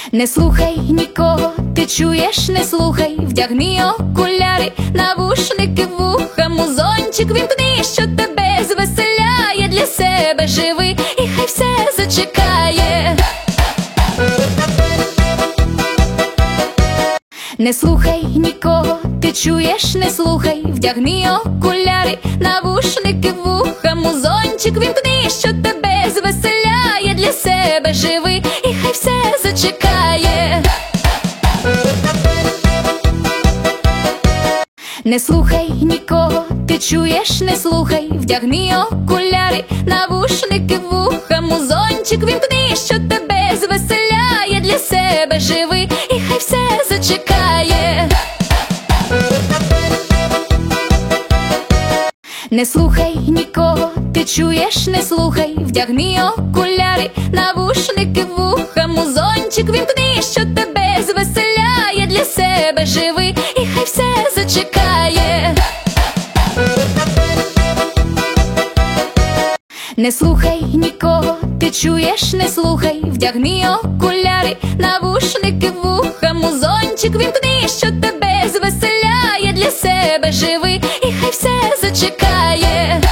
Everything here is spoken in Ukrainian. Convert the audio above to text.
Не слухай нікого, ти чуєш, не слухай. Вдягни окуляри, навушники в вуха, музончик вімкни, що тебе звеселяє. Для себе живи, і хай все зачекає. Не слухай нікого, ти чуєш, не слухай. Вдягни окуляри, навушники в вуха, музончик вімкни, що тебе звеселяє. Для себе живи, і хай все зачекає. Не слухай нікого, ти чуєш, не слухай. Вдягни окуляри, навушники в вуха, музончик вімкни, що тебе звеселяє. Для себе живи, і хай все зачекає. Не слухай нікого, ти чуєш, не слухай. Вдягни окуляри, навушники в вуха, музончик вімкни, що тебе звеселяє. Для себе живи, і хай все зачекає. Не слухай нікого, ти чуєш, не слухай. Вдягни окуляри, навушники в вуха, музончик вімкни, що тебе звеселяє. Для себе живи, і хай все зачекає.